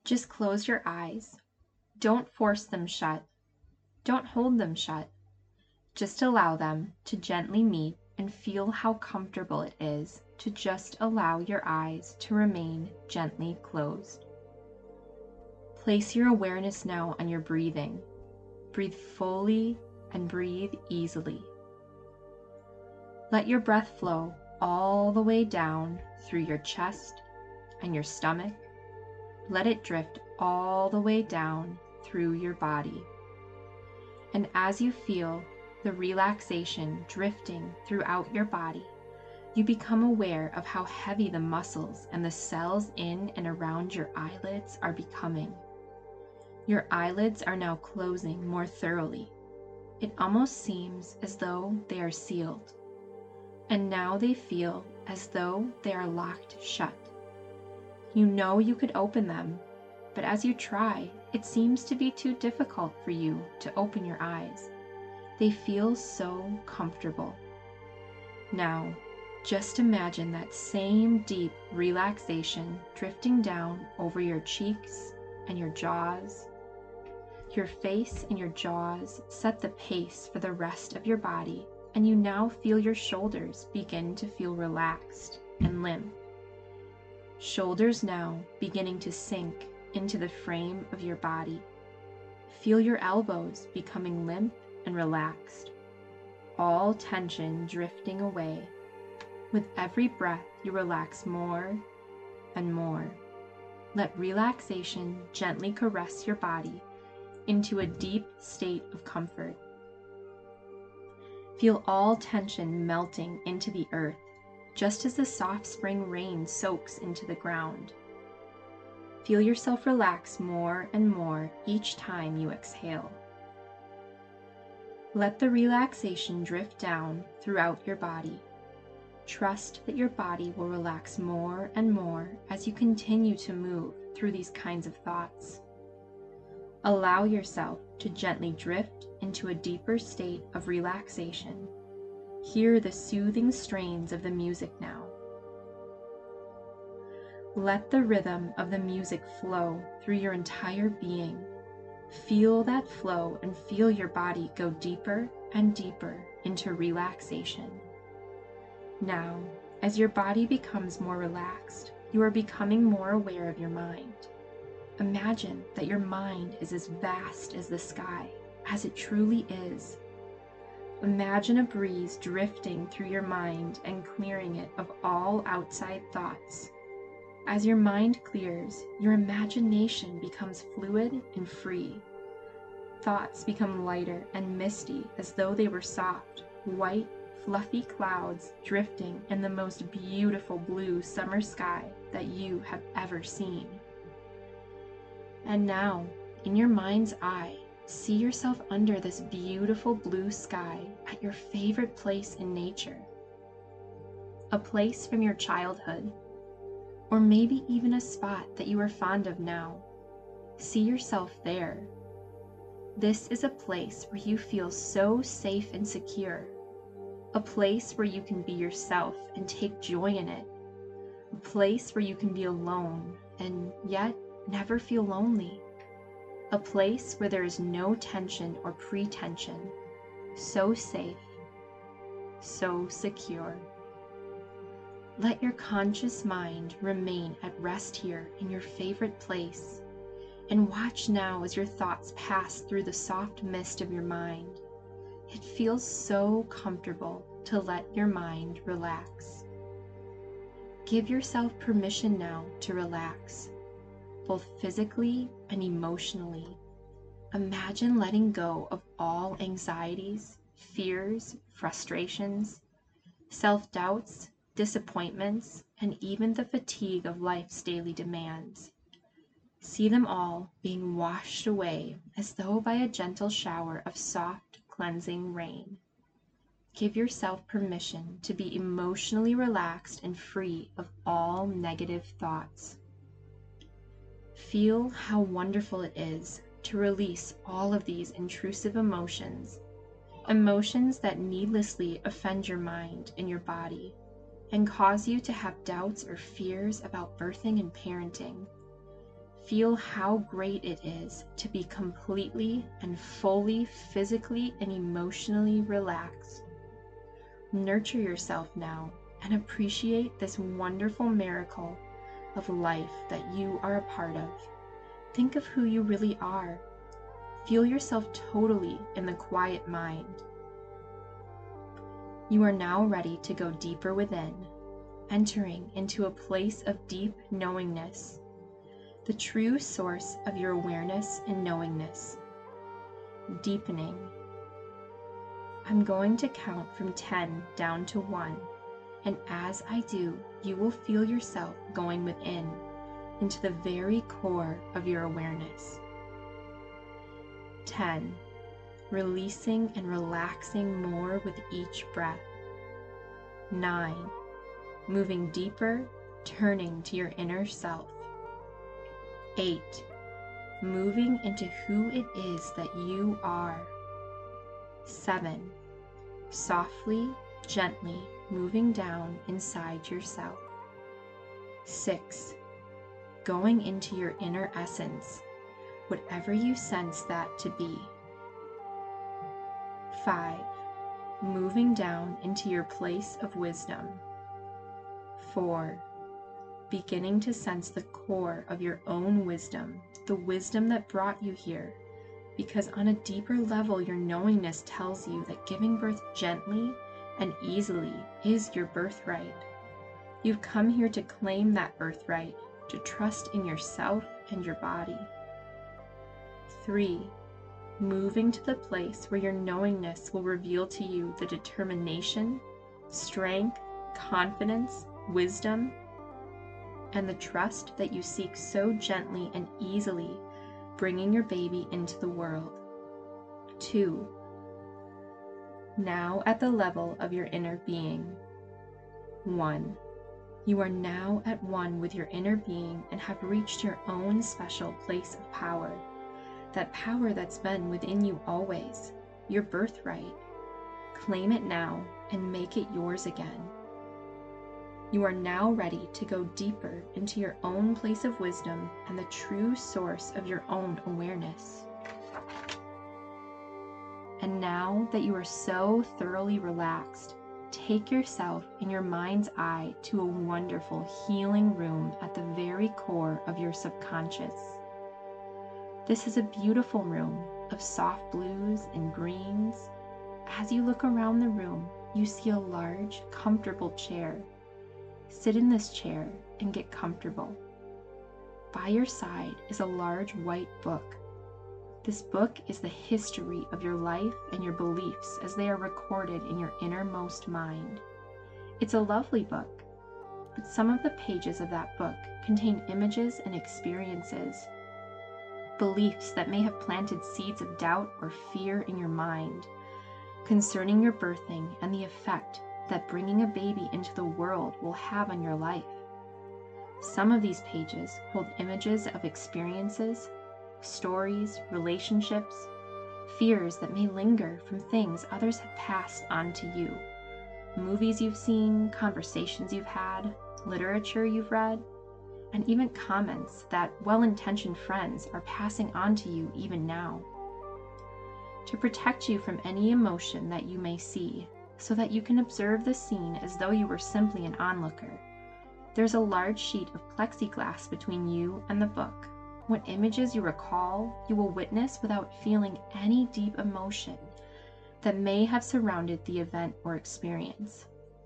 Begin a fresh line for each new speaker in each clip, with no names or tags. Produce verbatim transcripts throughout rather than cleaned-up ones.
Just close your eyes. Don't force them shut. Don't hold them shut. Just allow them to gently meet and feel how comfortable it is to just allow your eyes to remain gently closed. Place your awareness now on your breathing. Breathe fully and breathe easily. Let your breath flow all the way down through your chest and your stomach. Let it drift all the way down through your body. And as you feel the relaxation drifting throughout your body, you become aware of how heavy the muscles and the cells in and around your eyelids are becoming. Your eyelids are now closing more thoroughly. It almost seems as though they are sealed. And now they feel as though they are locked shut. You know you could open them, but as you try, it seems to be too difficult for you to open your eyes. They feel so comfortable. Now, just imagine that same deep relaxation drifting down over your cheeks and your jaws. Your face and your jaws set the pace for the rest of your body, and you now feel your shoulders begin to feel relaxed and limp. Shoulders now beginning to sink into the frame of your body. Feel your elbows becoming limp and relaxed, all tension drifting away. With every breath, you relax more and more. Let relaxation gently caress your body into a deep state of comfort. Feel all tension melting into the earth, just as the soft spring rain soaks into the ground. Feel yourself relax more and more each time you exhale. Let the relaxation drift down throughout your body. Trust that your body will relax more and more as you continue to move through these kinds of thoughts. Allow yourself to gently drift into a deeper state of relaxation. Hear the soothing strains of the music now. Let the rhythm of the music flow through your entire being. Feel that flow and feel your body go deeper and deeper into relaxation. Now, as your body becomes more relaxed, you are becoming more aware of your mind. Imagine that your mind is as vast as the sky, as it truly is. Imagine a breeze drifting through your mind and clearing it of all outside thoughts. As your mind clears, your imagination becomes fluid and free. Thoughts become lighter and misty as though they were soft, white, fluffy clouds drifting in the most beautiful blue summer sky that you have ever seen. And now, in your mind's eye, see yourself under this beautiful blue sky at your favorite place in nature. A place from your childhood, or maybe even a spot that you are fond of now. See yourself there. This is a place where you feel so safe and secure. A place where you can be yourself and take joy in it. A place where you can be alone and yet never feel lonely. A place where there is no tension or pretension. So safe, so secure. Let your conscious mind remain at rest here in your favorite place, and watch now as your thoughts pass through the soft mist of your mind. It feels so comfortable to let your mind relax. Give yourself permission now to relax, both physically and emotionally. Imagine letting go of all anxieties, fears, frustrations, self-doubts, disappointments, and even the fatigue of life's daily demands. See them all being washed away as though by a gentle shower of soft, cleansing rain. Give yourself permission to be emotionally relaxed and free of all negative thoughts. Feel how wonderful it is to release all of these intrusive emotions, emotions that needlessly offend your mind and your body, and cause you to have doubts or fears about birthing and parenting. Feel how great it is to be completely and fully physically and emotionally relaxed. Nurture yourself now and appreciate this wonderful miracle of life that you are a part of. Think of who you really are. Feel yourself totally in the quiet mind. You are now ready to go deeper within, entering into a place of deep knowingness, the true source of your awareness and knowingness. Deepening. I'm going to count from ten down to one, and as I do, you will feel yourself going within, into the very core of your awareness. ten. Releasing and relaxing more with each breath. nine. Moving deeper, turning to your inner self. eight. Moving into who it is that you are. seven. Softly, gently moving down inside yourself. six. Going into your inner essence, whatever you sense that to be. five. Moving down into your place of wisdom. four. Beginning to sense the core of your own wisdom, the wisdom that brought you here, because on a deeper level your knowingness tells you that giving birth gently and easily is your birthright. You've come here to claim that birthright, to trust in yourself and your body. three. Moving to the place where your knowingness will reveal to you the determination, strength, confidence, wisdom, and the trust that you seek so gently and easily, bringing your baby into the world. two. Now at the level of your inner being. one. You are now at one with your inner being and have reached your own special place of power. That power that's been within you always, your birthright. Claim it now and make it yours again. You are now ready to go deeper into your own place of wisdom and the true source of your own awareness. And now that you are so thoroughly relaxed, take yourself in your mind's eye to a wonderful healing room at the very core of your subconscious. This is a beautiful room of soft blues and greens. As you look around the room, you see a large, comfortable chair. Sit in this chair and get comfortable. By your side is a large white book. This book is the history of your life and your beliefs as they are recorded in your innermost mind. It's a lovely book, but some of the pages of that book contain images and experiences, beliefs that may have planted seeds of doubt or fear in your mind concerning your birthing and the effect that bringing a baby into the world will have on your life. Some of these pages hold images of experiences, stories, relationships, fears that may linger from things others have passed on to you, movies you've seen, conversations you've had, literature you've read, and even comments that well-intentioned friends are passing on to you even now. To protect you from any emotion that you may see, so that you can observe the scene as though you were simply an onlooker, there's a large sheet of plexiglass between you and the book. What images you recall, you will witness without feeling any deep emotion that may have surrounded the event or experience.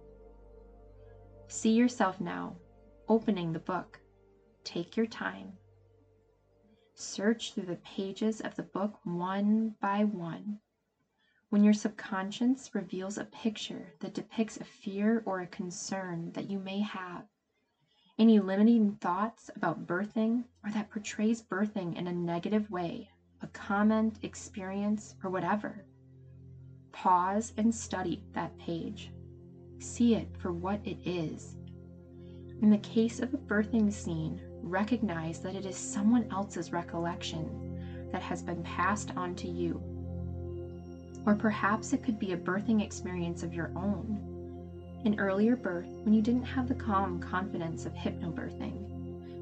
See yourself now, opening the book. Take your time. Search through the pages of the book one by one. When your subconscious reveals a picture that depicts a fear or a concern that you may have, any limiting thoughts about birthing or that portrays birthing in a negative way, a comment, experience, or whatever, pause and study that page. See it for what it is. In the case of a birthing scene, recognize that it is someone else's recollection that has been passed on to you. Or perhaps it could be a birthing experience of your own. An earlier birth when you didn't have the calm confidence of hypnobirthing.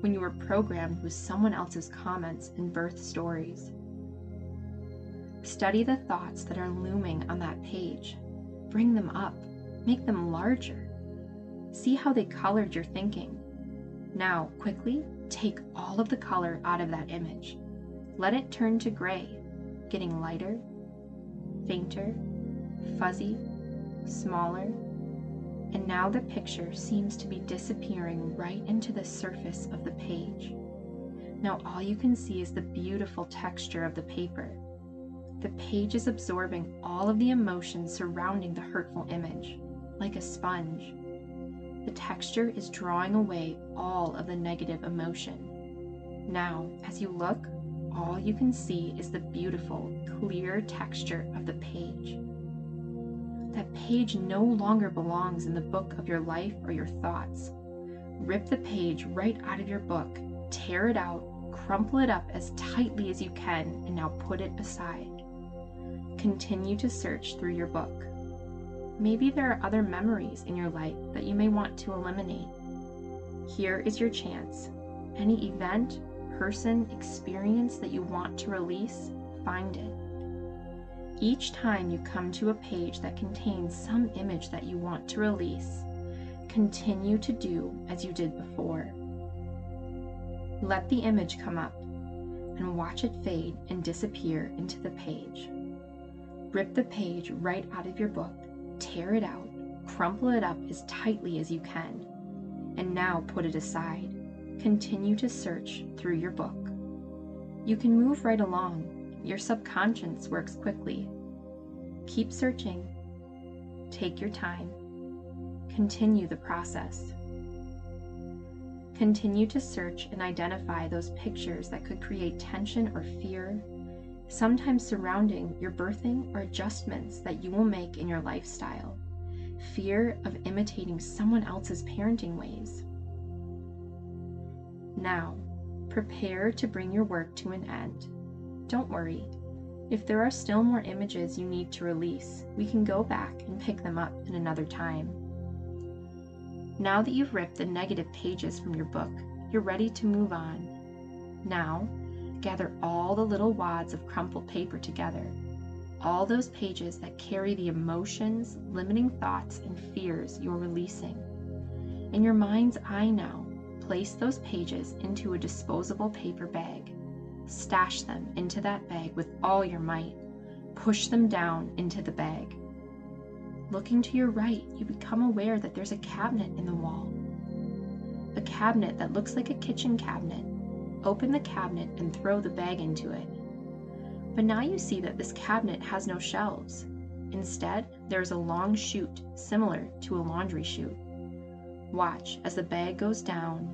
when you were programmed with someone else's comments and birth stories. Study the thoughts that are looming on that page. Bring them up. Make them larger. See how they colored your thinking. Now, quickly, take all of the color out of that image. Let it turn to gray, getting lighter, fainter, fuzzy, smaller, and now the picture seems to be disappearing right into the surface of the page. Now all you can see is the beautiful texture of the paper. The page is absorbing all of the emotions surrounding the hurtful image, like a sponge. The texture is drawing away all of the negative emotion. Now, as you look, all you can see is the beautiful, clear texture of the page. That page no longer belongs in the book of your life or your thoughts. Rip the page right out of your book, tear it out, crumple it up as tightly as you can, and now put it aside. Continue to search through your book. Maybe there are other memories in your life that you may want to eliminate. Here is your chance. Any event, person, experience that you want to release, find it. Each time you come to a page that contains some image that you want to release, continue to do as you did before. Let the image come up and watch it fade and disappear into the page. Rip the page right out of your book, tear it out, crumple it up as tightly as you can, and now put it aside. Continue to search through your book. You can move right along. Your subconscious works quickly. Keep searching. Take your time. Continue the process. Continue to search and identify those pictures that could create tension or fear, sometimes surrounding your birthing or adjustments that you will make in your lifestyle. Fear of imitating someone else's parenting ways. Now, prepare to bring your work to an end. Don't worry. If there are still more images you need to release, we can go back and pick them up in another time. Now that you've ripped the negative pages from your book, you're ready to move on. Now, gather all the little wads of crumpled paper together, all those pages that carry the emotions, limiting thoughts, and fears you're releasing. In your mind's eye now, place those pages into a disposable paper bag. Stash them into that bag with all your might. Push them down into the bag. Looking to your right, you become aware that there's a cabinet in the wall. A cabinet that looks like a kitchen cabinet. Open the cabinet and throw the bag into it. But now you see that this cabinet has no shelves. Instead, there's a long chute similar to a laundry chute. Watch as the bag goes down,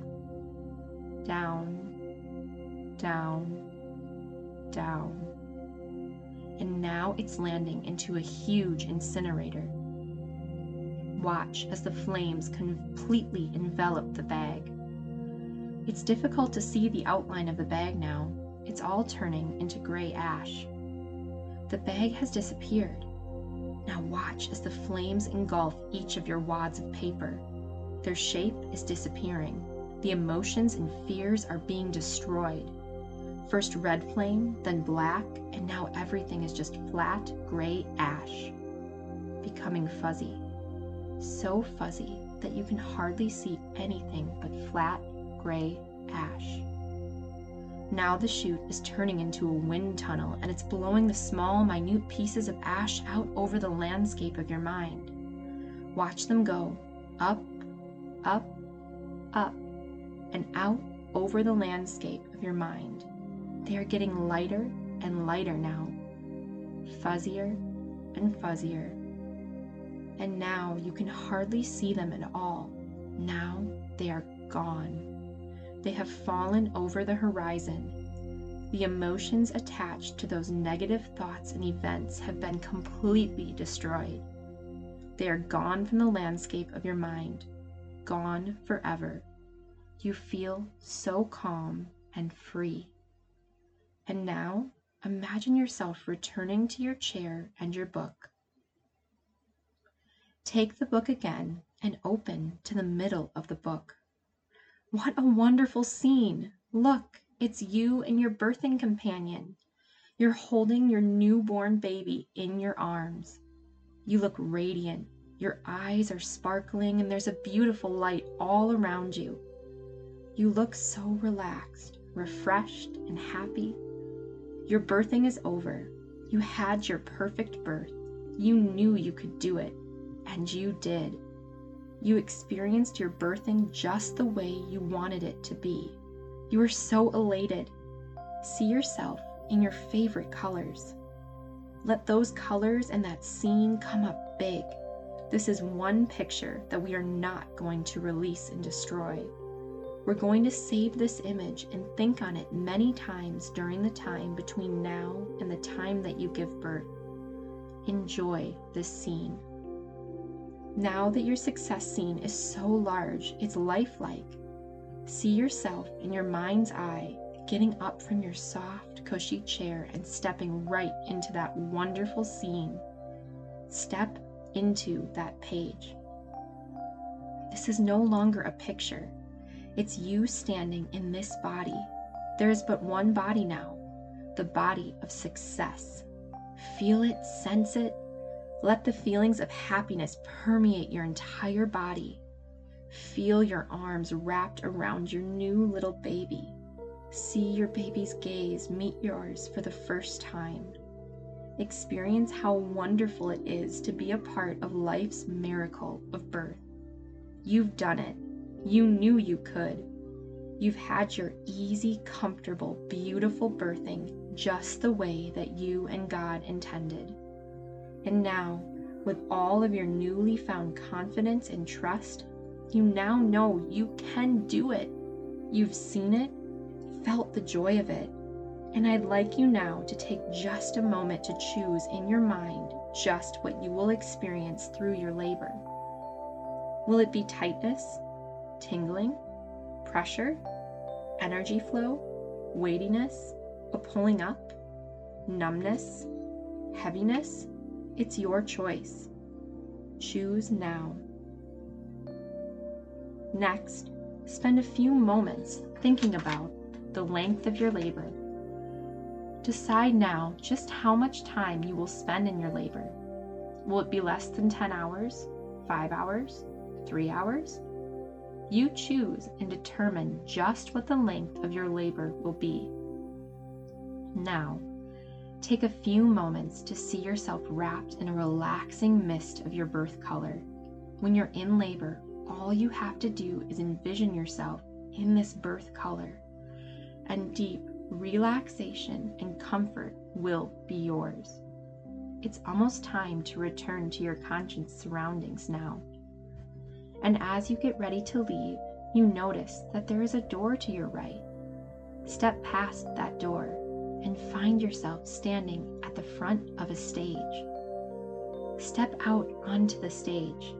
down, down, down. And now it's landing into a huge incinerator. Watch as the flames completely envelop the bag. It's difficult to see the outline of the bag now. It's all turning into gray ash. The bag has disappeared. Now watch as the flames engulf each of your wads of paper. Their shape is disappearing. The emotions and fears are being destroyed. First red flame, then black, and now everything is just flat, gray ash, becoming fuzzy. So fuzzy that you can hardly see anything but flat, gray ash. Now the chute is turning into a wind tunnel, and it's blowing the small, minute pieces of ash out over the landscape of your mind. Watch them go up, up, up, and out over the landscape of your mind. They are getting lighter and lighter now, fuzzier and fuzzier. And now you can hardly see them at all. Now they are gone. They have fallen over the horizon. The emotions attached to those negative thoughts and events have been completely destroyed. They are gone from the landscape of your mind, gone forever. You feel so calm and free. And now, imagine yourself returning to your chair and your book. Take the book again and open to the middle of the book. What a wonderful scene! Look, it's you and your birthing companion. You're holding your newborn baby in your arms. You look radiant. Your eyes are sparkling, and there's a beautiful light all around you. You look so relaxed, refreshed, and happy. Your birthing is over. You had your perfect birth. You knew you could do it, and you did. You experienced your birthing just the way you wanted it to be. You were so elated. See yourself in your favorite colors. Let those colors and that scene come up big. This is one picture that we are not going to release and destroy. We're going to save this image and think on it many times during the time between now and the time that you give birth. Enjoy this scene. Now that your success scene is so large, it's lifelike. See yourself in your mind's eye getting up from your soft, cushy chair and stepping right into that wonderful scene. Step into that page. This is no longer a picture. It's you standing in this body. There is but one body now, the body of success. Feel it, sense it. Let the feelings of happiness permeate your entire body. Feel your arms wrapped around your new little baby. See your baby's gaze meet yours for the first time. Experience how wonderful it is to be a part of life's miracle of birth. You've done it. You knew you could. You've had your easy, comfortable, beautiful birthing just the way that you and God intended. And now, with all of your newly found confidence and trust, you now know you can do it. You've seen it, felt the joy of it, and I'd like you now to take just a moment to choose in your mind just what you will experience through your labor. Will it be tightness, tingling, pressure, energy flow, weightiness, a pulling up, numbness, heaviness? It's your choice. Choose now. Next, spend a few moments thinking about the length of your labor. Decide now just how much time you will spend in your labor. Will it be less than ten hours, five hours, three hours? You choose and determine just what the length of your labor will be. Now, take a few moments to see yourself wrapped in a relaxing mist of your birth color. When you're in labor, all you have to do is envision yourself in this birth color, and deep relaxation and comfort will be yours. It's almost time to return to your conscious surroundings now. And as you get ready to leave, you notice that there is a door to your right. Step past that door and find yourself standing at the front of a stage. Step out onto the stage.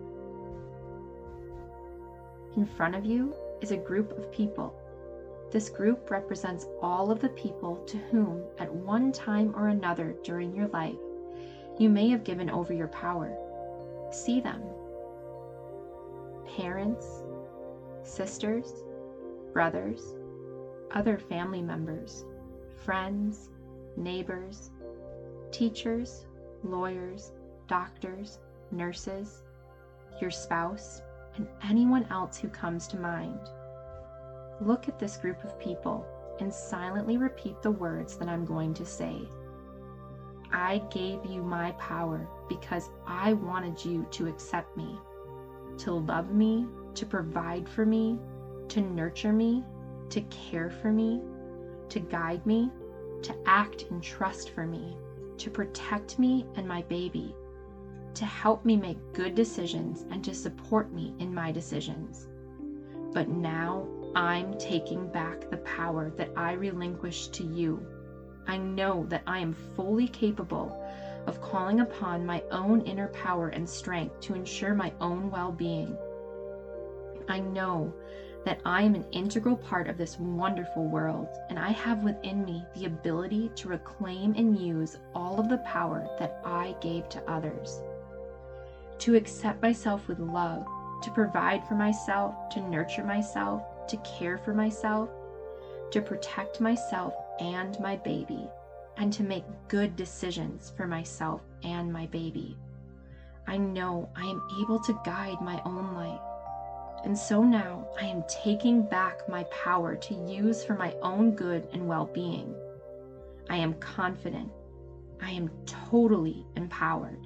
In front of you is a group of people. This group represents all of the people to whom, at one time or another during your life, you may have given over your power. See them. Parents, sisters, brothers, other family members, friends, neighbors, teachers, lawyers, doctors, nurses, your spouse, and anyone else who comes to mind. Look at this group of people and silently repeat the words that I'm going to say. I gave you my power because I wanted you to accept me, to love me, to provide for me, to nurture me, to care for me, to guide me, to act and trust for me, to protect me and my baby, to help me make good decisions and to support me in my decisions. But now I'm taking back the power that I relinquished to you. I know that I am fully capable of calling upon my own inner power and strength to ensure my own well-being. I know that I am an integral part of this wonderful world, and I have within me the ability to reclaim and use all of the power that I gave to others. To accept myself with love, to provide for myself, to nurture myself, to care for myself, to protect myself and my baby, and to make good decisions for myself and my baby. I know I am able to guide my own life. And so now I am taking back my power to use for my own good and well-being. I am confident. I am totally empowered.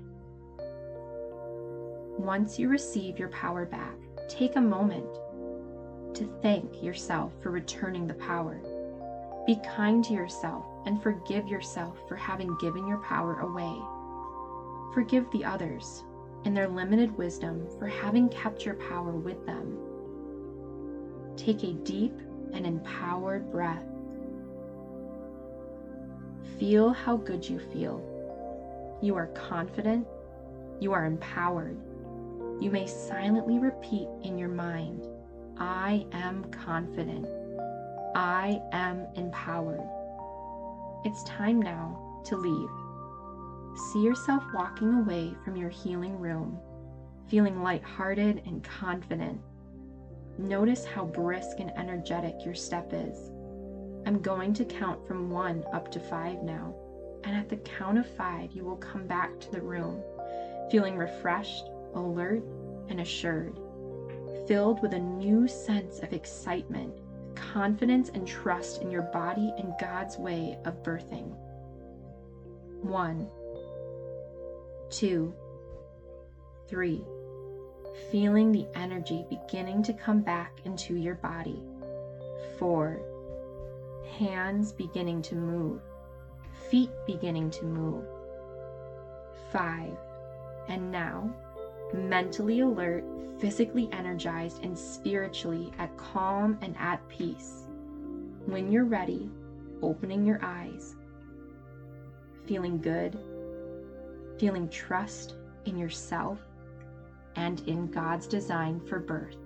Once you receive your power back, take a moment to thank yourself for returning the power. Be kind to yourself and forgive yourself for having given your power away. Forgive the others and their limited wisdom for having kept your power with them. Take a deep and empowered breath. Feel how good you feel. You are confident. You are empowered. You may silently repeat in your mind, I am confident. I am empowered. It's time now to leave. See yourself walking away from your healing room, feeling lighthearted and confident. Notice how brisk and energetic your step is. I'm going to count from one up to five now, and at the count of five, you will come back to the room, feeling refreshed, alert, and assured, filled with a new sense of excitement, confidence, and trust in your body and God's way of birthing. One, two, three. Feeling the energy beginning to come back into your body. Four. Hands beginning to move. Feet beginning to move. Five. And now, mentally alert, physically energized, and spiritually at calm and at peace. When you're ready, opening your eyes. Feeling good. Feeling trust in yourself and in God's design for birth.